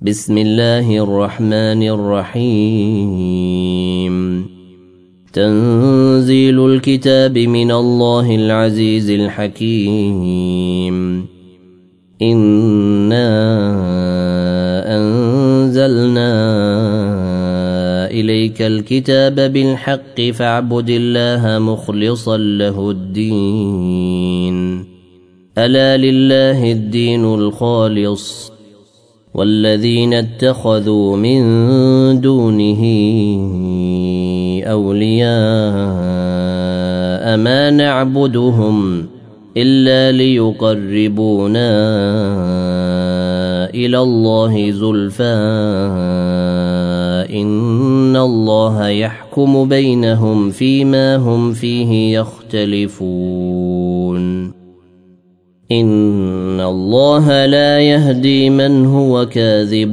بسم الله الرحمن الرحيم تنزيل الكتاب من الله العزيز الحكيم إنا أنزلنا إليك الكتاب بالحق فاعبد الله مخلصا له الدين ألا لله الدين الخالص والذين اتخذوا من دونه أولياء ما نعبدهم إلا ليقربونا إلى الله زلفى إن الله يحكم بينهم فيما هم فيه يختلفون إن الله لا يهدي من هو كاذب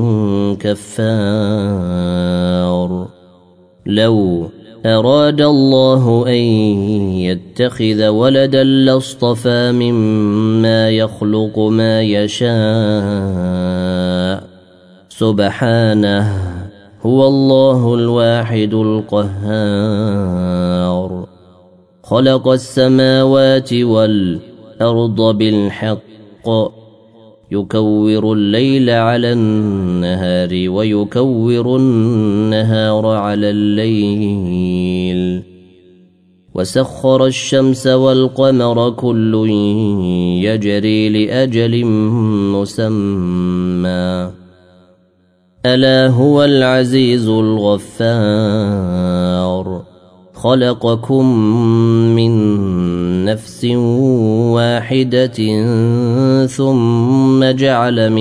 كفار لو أراد الله أن يتخذ ولدا لاصطفى مما يخلق ما يشاء سبحانه هو الله الواحد القهار خلق السماوات والأرض بالحق يكور الليل على النهار ويكور النهار على الليل وسخر الشمس والقمر كل يجري لأجل مسمى ألا هو العزيز الغفار خلقكم من نفس واحدة ثم جعل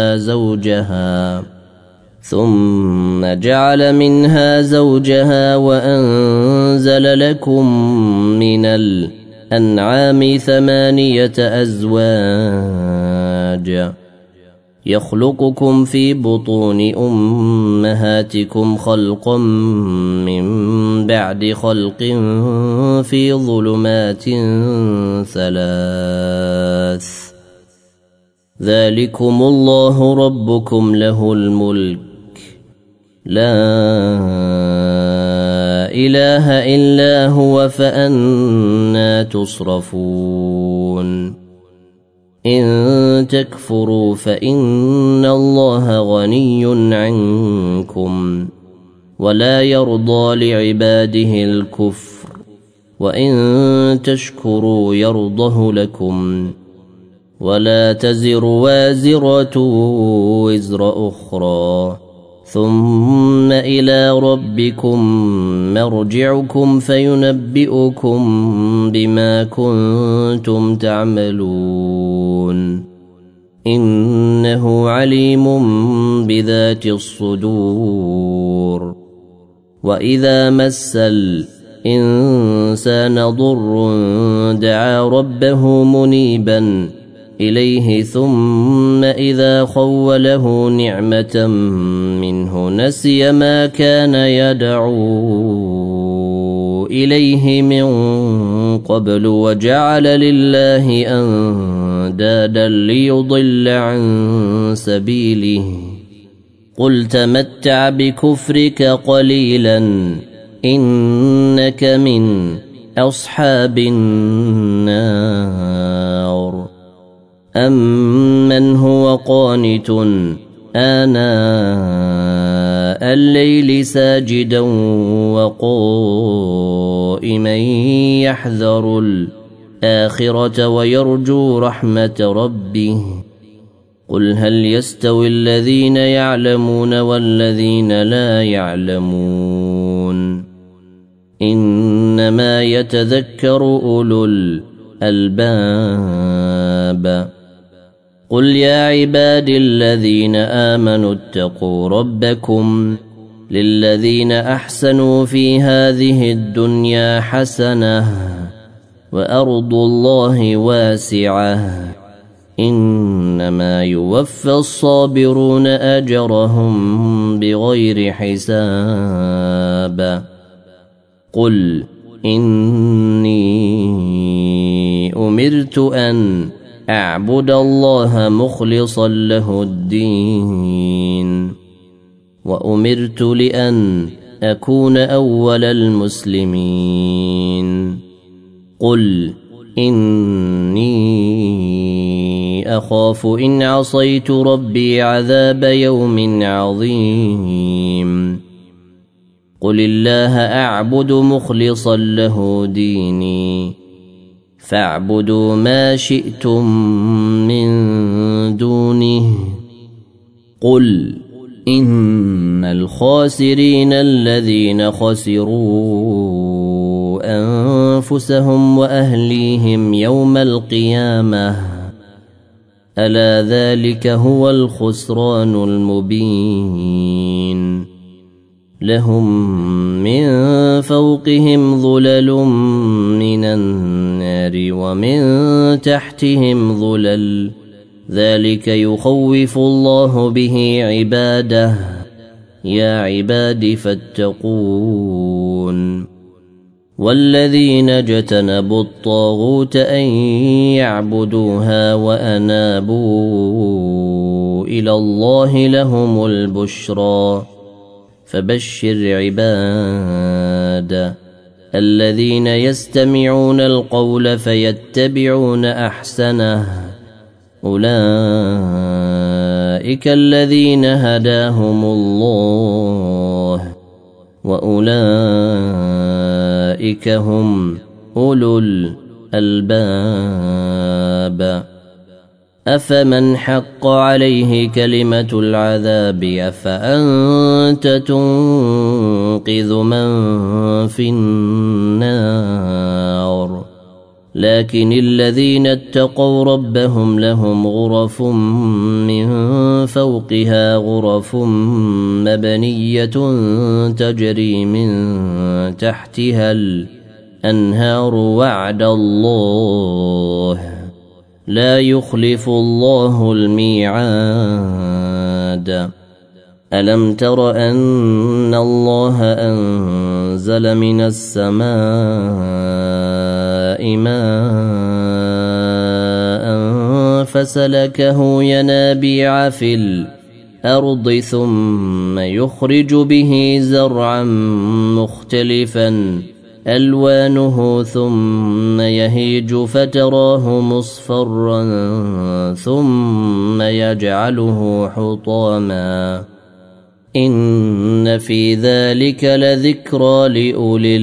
منها زوجها وأنزل لكم من الأنعام 8 أزواج يخلقكم في بطون أمهاتكم خلقا من بعد خلق في ظلمات 3 ذلكم الله ربكم له الملك لا إله إلا هو فأنى تصرفون إن تكفروا فإن الله غني عنكم ولا يرضى لعباده الكفر وإن تشكروا يرضه لكم ولا تزر وازرة وزر أخرى ثم إلى ربكم مرجعكم فينبئكم بما كنتم تعملون إنه عليم بذات الصدور وإذا مس الإنسان ضر دعا ربه منيبا إليه ثم إذا خوله نعمة منه نسي ما كان يدعو إليه من قبل وجعل لله أندادا ليضل عن سبيله قل تمتع بكفرك قليلا إنك من أصحاب النار أمن هو قانت آناء الليل ساجدا وقائما يحذر الآخرة ويرجو رحمة ربه قل هل يستوي الذين يعلمون والذين لا يعلمون إنما يتذكر أولو الألباب قل يا عبادي الذين آمنوا اتقوا ربكم للذين أحسنوا في هذه الدنيا حسنة وأرض الله واسعة إنما يوفى الصابرون أجرهم بغير حساب قل إني أمرت أن أعبد الله مخلصا له الدين وأمرت لأن أكون أول المسلمين قل إني أخاف إن عصيت ربي عذاب يوم عظيم قل الله أعبد مخلصا له ديني فاعبدوا ما شئتم من دونه قل إن الخاسرين الذين خسروا أنفسهم وأهليهم يوم القيامة ألا ذلك هو الخسران المبين لهم من فوقهم ظلل من النار ومن تحتهم ظلل ذلك يخوف الله به عباده يا عباد فاتقون والذين اجتنبوا الطاغوت أن يعبدوها وأنابوا إلى الله لهم البشرى فبشر عباد الذين يستمعون القول فيتبعون أحسنه أولئك الذين هداهم الله وأولئك هم أولو الألباب أفمن حق عليه كلمة العذاب أفأنت تنقذ من في النار لكن الذين اتقوا ربهم لهم غرف من فوقها غرف مبنية تجري من تحتها الأنهار وعد الله لا يخلف الله الميعاد ألم تر أن الله أنزل من السماء ماء فسلكه ينابيع في الأرض ثم يخرج به زرعا مختلفا ألوانه ثم يهيج فتراه مصفرا ثم يجعله حطاما إن في ذلك لذكرى لأولي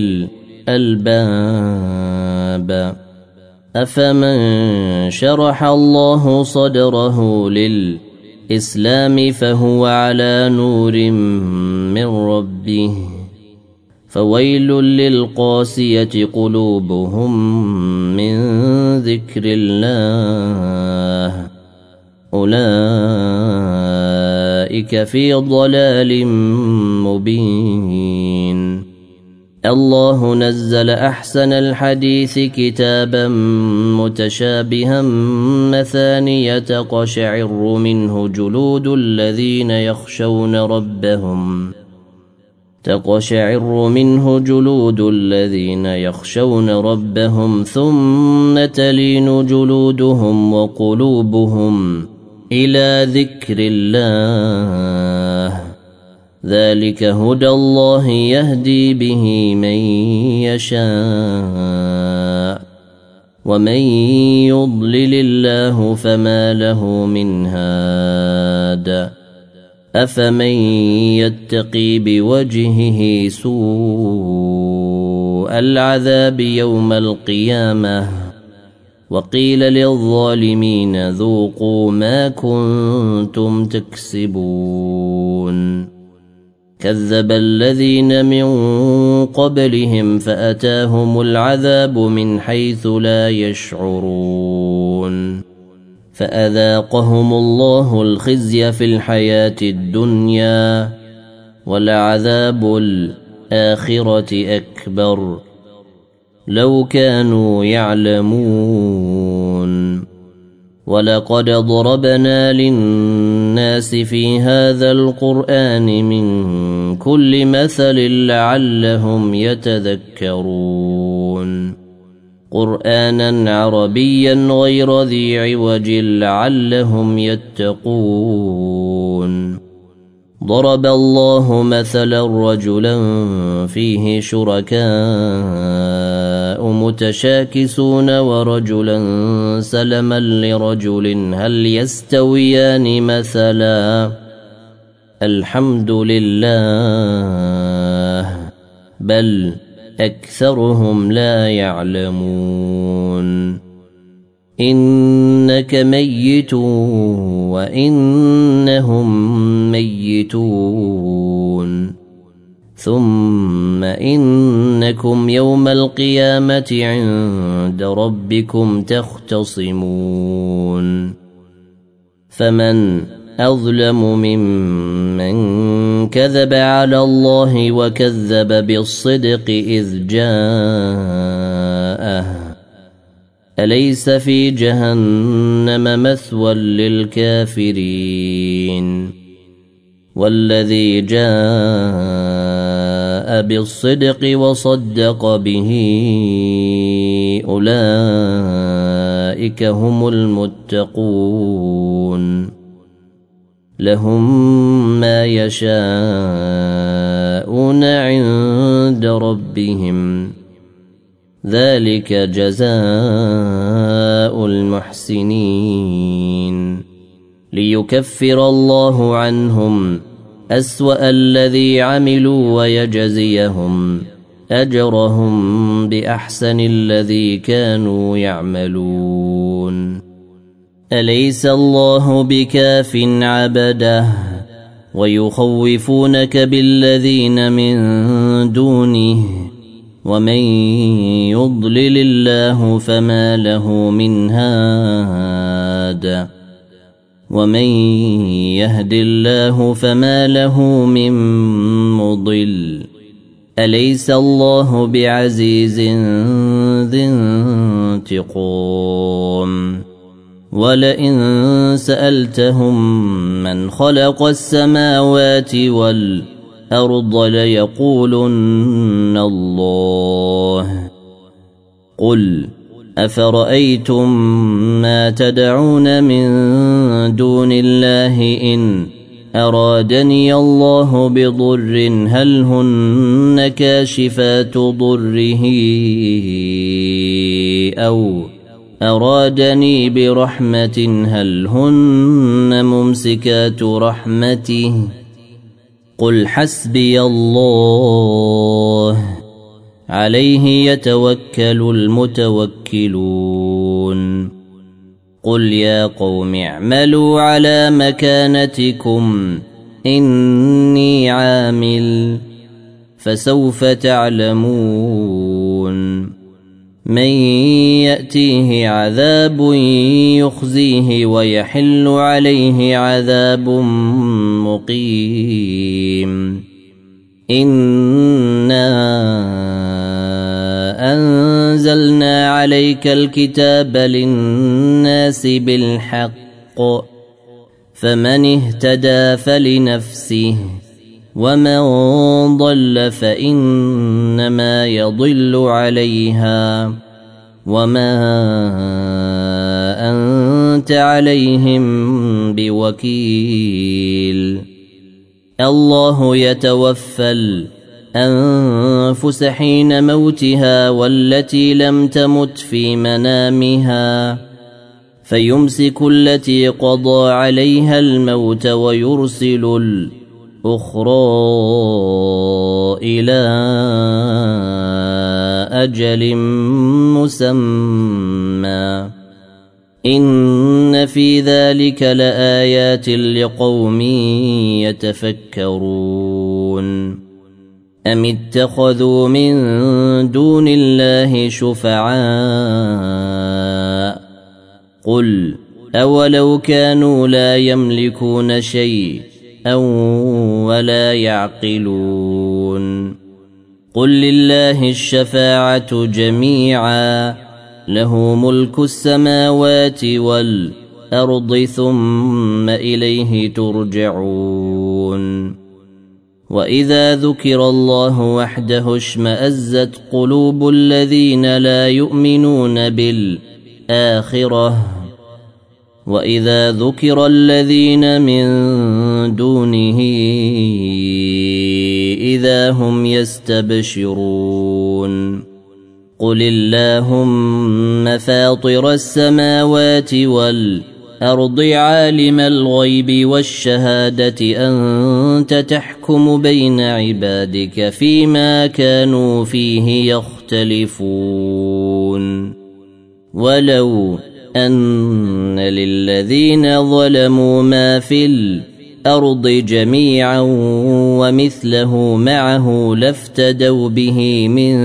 الألباب أفمن شرح الله صدره للإسلام فهو على نور من ربه فويل للقاسية قلوبهم من ذكر الله أولئك في ضلال مبين الله نزل أحسن الحديث كتابا متشابها مثانية تقشعر منه جلود الذين يخشون ربهم ثم تلين جلودهم وقلوبهم إلى ذكر الله ذلك هدى الله يهدي به من يشاء ومن يضلل الله فما له من هاد أفمن يتقي بوجهه سوء العذاب يوم القيامة وقيل للظالمين ذوقوا ما كنتم تكسبون كذب الذين من قبلهم فأتاهم العذاب من حيث لا يشعرون فأذاقهم الله الخزي في الحياة الدنيا ولعذاب الآخرة أكبر لو كانوا يعلمون ولقد ضربنا للناس في هذا القرآن من كل مثل لعلهم يتذكرون قرآنا عربيا غير ذي عوج لعلهم يتقون ضرب الله مثلا رجلا فيه شركاء متشاكسون ورجلا سلما لرجل هل يستويان مثلا الحمد لله بل أكثرهم لا يعلمون إنك ميت وإنهم ميتون ثم إنكم يوم القيامة عند ربكم تختصمون فمن أظلم ممن كذب على الله وكذب بالصدق إذ جاءه أليس في جهنم مثوى للكافرين والذي جاء بالصدق وصدق به أولئك هم المتقون لهم ما يشاءون عند ربهم ذلك جزاء المحسنين ليكفر الله عنهم أسوأ الذي عملوا ويجزيهم أجرهم بأحسن الذي كانوا يعملون أليس الله بكاف عبده ويخوفونك بالذين من دونه ومن يضلل الله فما له من هاد ومن يهد الله فما له من مضل أليس الله بعزيز ذي انتقام ولئن سألتهم من خلق السماوات والأرض ليقولن الله قل أفرأيتم ما تدعون من دون الله إن أرادني الله بضر هل هن كاشفات ضره أو أرادني برحمة هل هن ممسكات رحمته قل حسبي الله عليه يتوكل المتوكلون قل يا قوم اعملوا على مكانتكم إني عامل فسوف تعلمون من يأتيه عذاب يخزيه ويحل عليه عذاب مقيم إنا أنزلنا عليك الكتاب للناس بالحق فمن اهتدى فلنفسه ومن ضل فإنما يضل عليها وما أنت عليهم بوكيل الله يتوفى الأنفس حين موتها والتي لم تمت في منامها فيمسك التي قضى عليها الموت ويرسل الأخرى إلى أجل مسمى إن في ذلك لآيات لقوم يتفكرون أم اتخذوا من دون الله شفعاء قل أولو كانوا لا يملكون شيئا ولا يعقلون قل لله الشفاعة جميعا له ملك السماوات والأرض ثم إليه ترجعون وإذا ذكر الله وحده اشمأزت قلوب الذين لا يؤمنون بالآخرة وإذا ذكر الذين من دونه إذا هم يستبشرون قل اللهم فاطر السماوات والأرض عالم الغيب والشهادة أنت تحكم بين عبادك فيما كانوا فيه يختلفون ولو أن للذين ظلموا ما في الأرض جميعا ومثله معه لافتدوا به من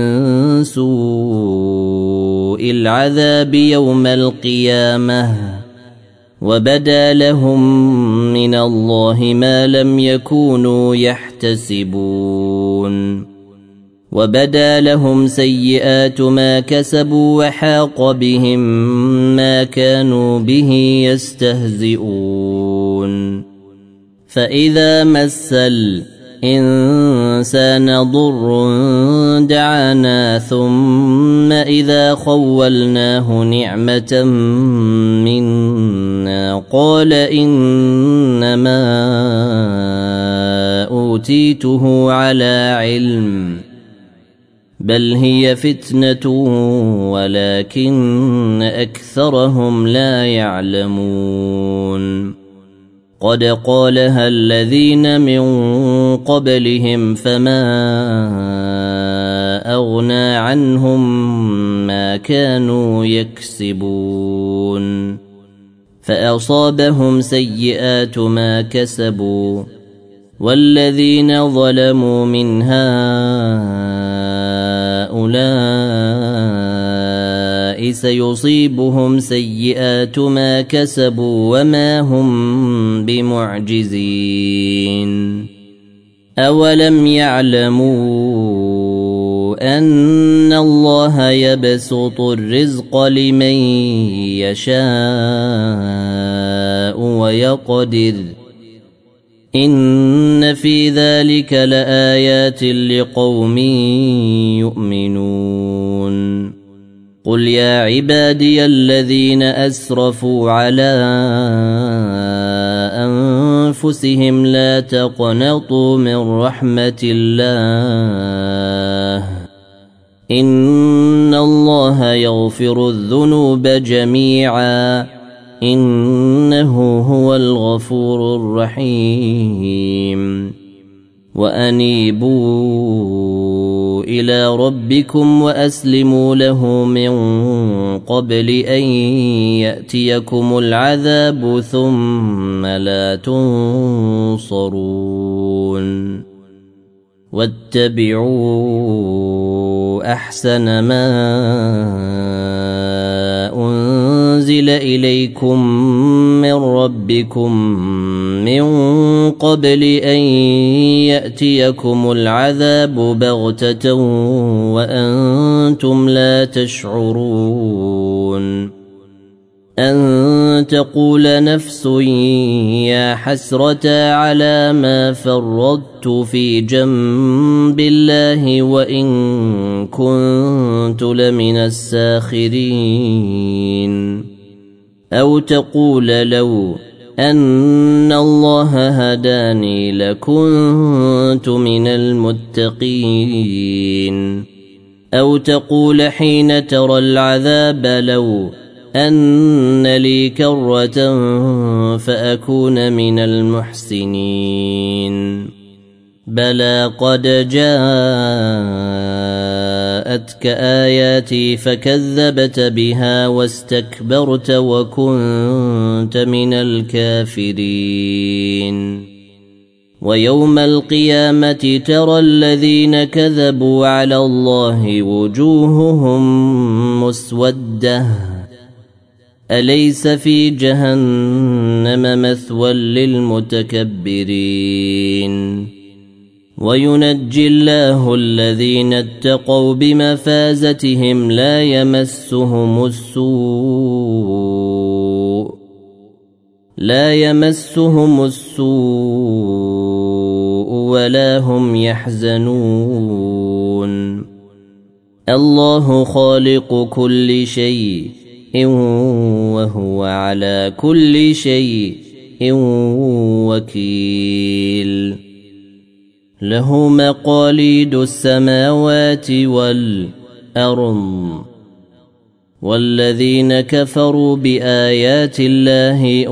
سوء العذاب يوم القيامة وبدا لهم من الله ما لم يكونوا يحتسبون وبدا لهم سيئات ما كسبوا وحاق بهم ما كانوا به يستهزئون فإذا مس الإنسان ضر دعانا ثم إذا خولناه نعمة منا قال إنما أوتيته على علم بل هي فتنة ولكن أكثرهم لا يعلمون قد قالها الذين من قبلهم فما أغنى عنهم ما كانوا يكسبون فأصابهم سيئات ما كسبوا والذين ظلموا من هؤلاء سيصيبهم سيئات ما كسبوا وما هم بمعجزين أولم يعلموا أن الله يبسط الرزق لمن يشاء ويقدر إن في ذلك لآيات لقوم يؤمنون قل يا عبادي الذين أسرفوا على أنفسهم لا تقنطوا من رحمة الله إن الله يغفر الذنوب جميعا إنه هو الغفور الرحيم وأنيبوا إلى ربكم وأسلموا له من قبل أن يأتيكم العذاب ثم لا تنصرون واتبعوا أحسن ما أنزل إليكم من ربكم من قبل أن يأتيكم العذاب بغتة وأنتم لا تشعرون أن تقول نفس يا حسرة على ما فرطت في جنب الله وإن كنت لمن الساخرين أو تقول لو أن الله هداني لكنت من المتقين أو تقول حين ترى العذاب لو أن لي كرة فأكون من المحسنين بلى قد جاءتك آياتي فكذبت بها واستكبرت وكنت من الكافرين ويوم القيامة ترى الذين كذبوا على الله وجوههم مسودة أليس في جهنم مثوى للمتكبرين وينجي الله الذين اتقوا بمفازتهم لا يمسهم السوء ولا هم يحزنون الله خالق كل شيء وهو على كل شيء وكيل له مقاليد السماوات والأرض والذين كفروا بآيات الله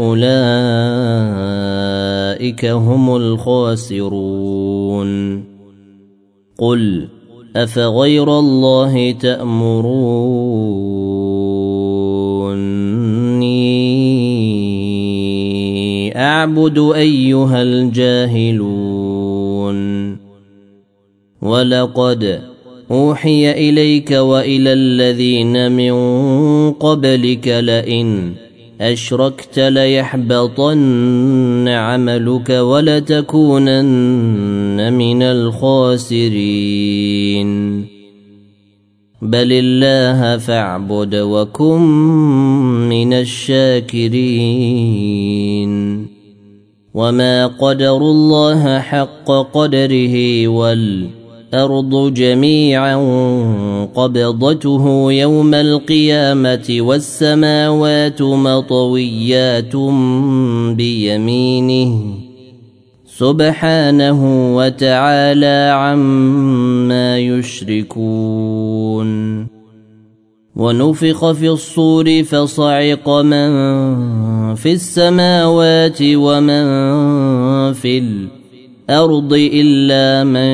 أولئك هم الخاسرون قل أفغير الله تأمروني أعبد أيها الجاهلون ولقد أوحي إليك وإلى الذين من قبلك لئن أشركت ليحبطن عملك ولتكونن من الخاسرين بل الله فاعبد وكن من الشاكرين وما قدروا الله حق قدره والأرض جميعا قبضته يوم القيامة والسماوات مطويات بيمينه سبحانه وتعالى عما يشركون ونفخ في الصور فصعق من في السماوات ومن في الأرض إلا من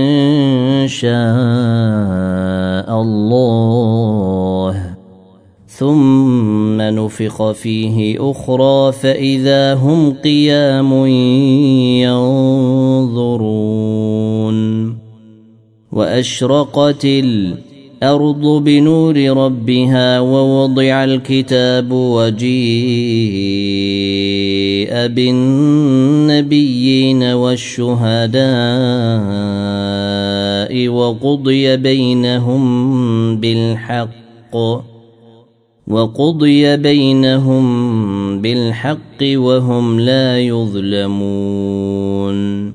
شاء الله ثم نفخ فيه أخرى فإذا هم قيام ينظرون وأشرقت الأرض بنور ربها ووضع الكتاب وجيء بالنبيين والشهداء وقضي بينهم بالحق وهم لا يظلمون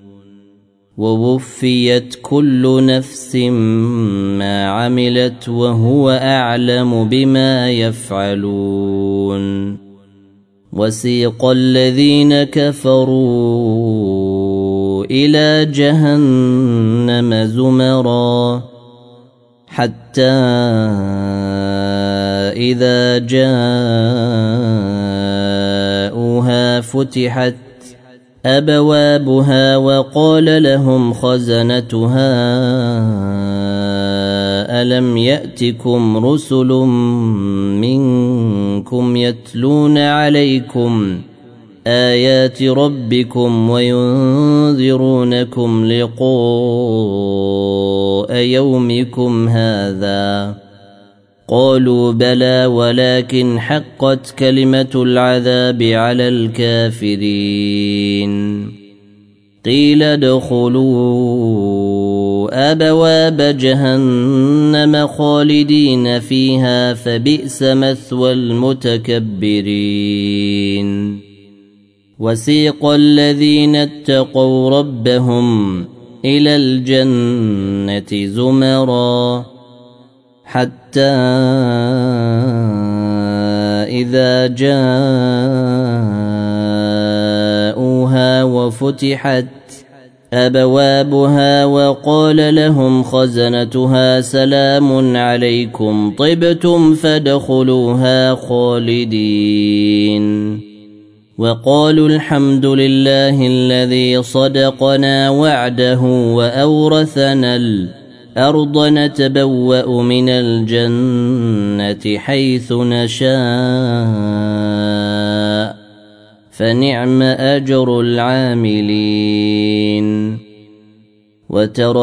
ووفيت كل نفس ما عملت وهو أعلم بما يفعلون وسيق الذين كفروا إلى جهنم زمرا حتى إذا جاءوها فتحت أبوابها وقال لهم خزنتها ألم يأتكم رسل منكم يتلون عليكم آيات ربكم وينذرونكم لقاء يومكم هذا قالوا بلى ولكن حقت كلمة العذاب على الكافرين قيل ادخلوا أبواب جهنم خالدين فيها فبئس مثوى المتكبرين وسيق الذين اتقوا ربهم إلى الجنة زمرا حتى إذا جاءوها وفتحت أبوابها وقال لهم خزنتها سلام عليكم طبتم فادخلوها خالدين وقالوا الحمد لله الذي صدقنا وعده وأورثنا الأرض نتبوأ من الجنة حيث نشاء فنعم أجر العاملين وترى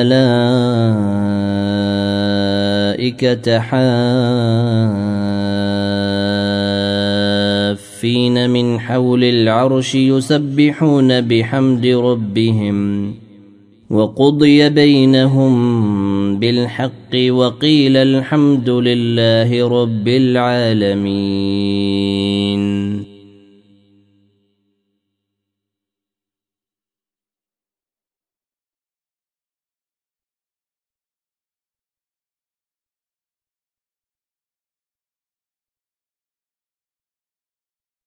الملائكة حافين من حول العرش يسبحون بحمد ربهم وقضي بينهم بالحق وقيل الحمد لله رب العالمين